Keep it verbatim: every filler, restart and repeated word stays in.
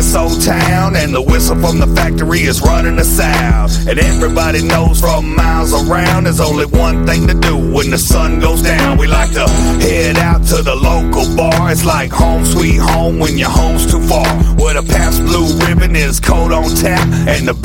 this old town, and the whistle from the factory is running the sound. And everybody knows from miles around there's only one thing to do when the sun goes down. We like to head out to the local bar. It's like home sweet home when your home's too far, where the Pabst Blue Ribbon is cold on tap and the